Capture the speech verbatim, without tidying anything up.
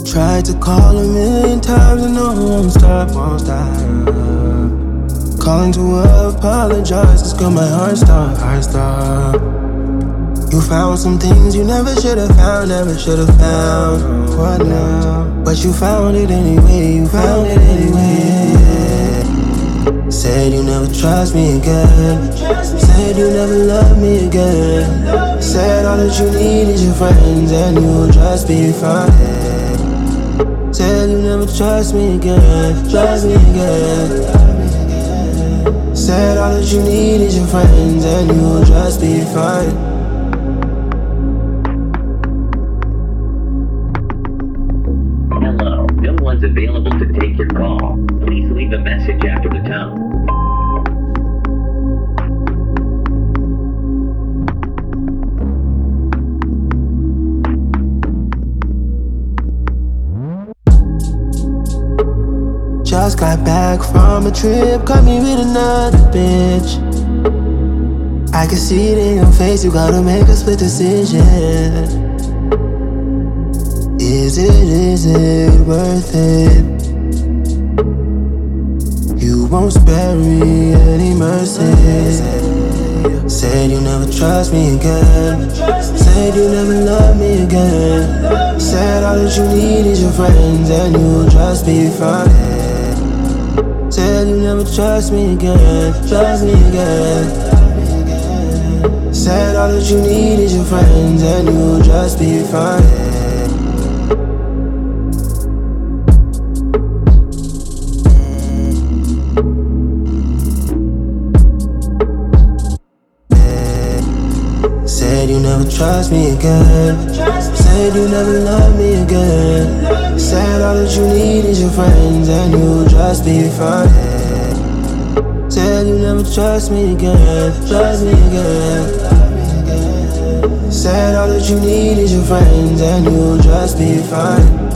Tried to call a million times and no, won't stop, won't stop. Calling to apologize, cause girl, my heart stop, heart stop. You found some things you never should've found, never should've found. What now? But you found it anyway, you found it anyway. Said you never trust me again. Said you never love me again. Said all that you need is your friends and you'll just be fine. Said you never trust me again, trust me again. Said all that you need is your friends and you'll just be fine. Hello, no one's available to take your call. Please leave a message after the tone. Just got back from a trip, caught me with another bitch. I can see it in your face, you gotta make a split decision. Is it, is it worth it? You won't spare me any mercy. Said you never trust me again. Said you never love me again. Said all that you need is your friends and you'll just be fine. Said you never trust me again, trust me again. Said all that you need is your friends and you'll just be fine. Said you never trust me again. Said you never love me again. Said all that you need is your friends and you'll just be fine. Said you never trust me again, trust me again. Said all that you need is your friends and you'll just be fine.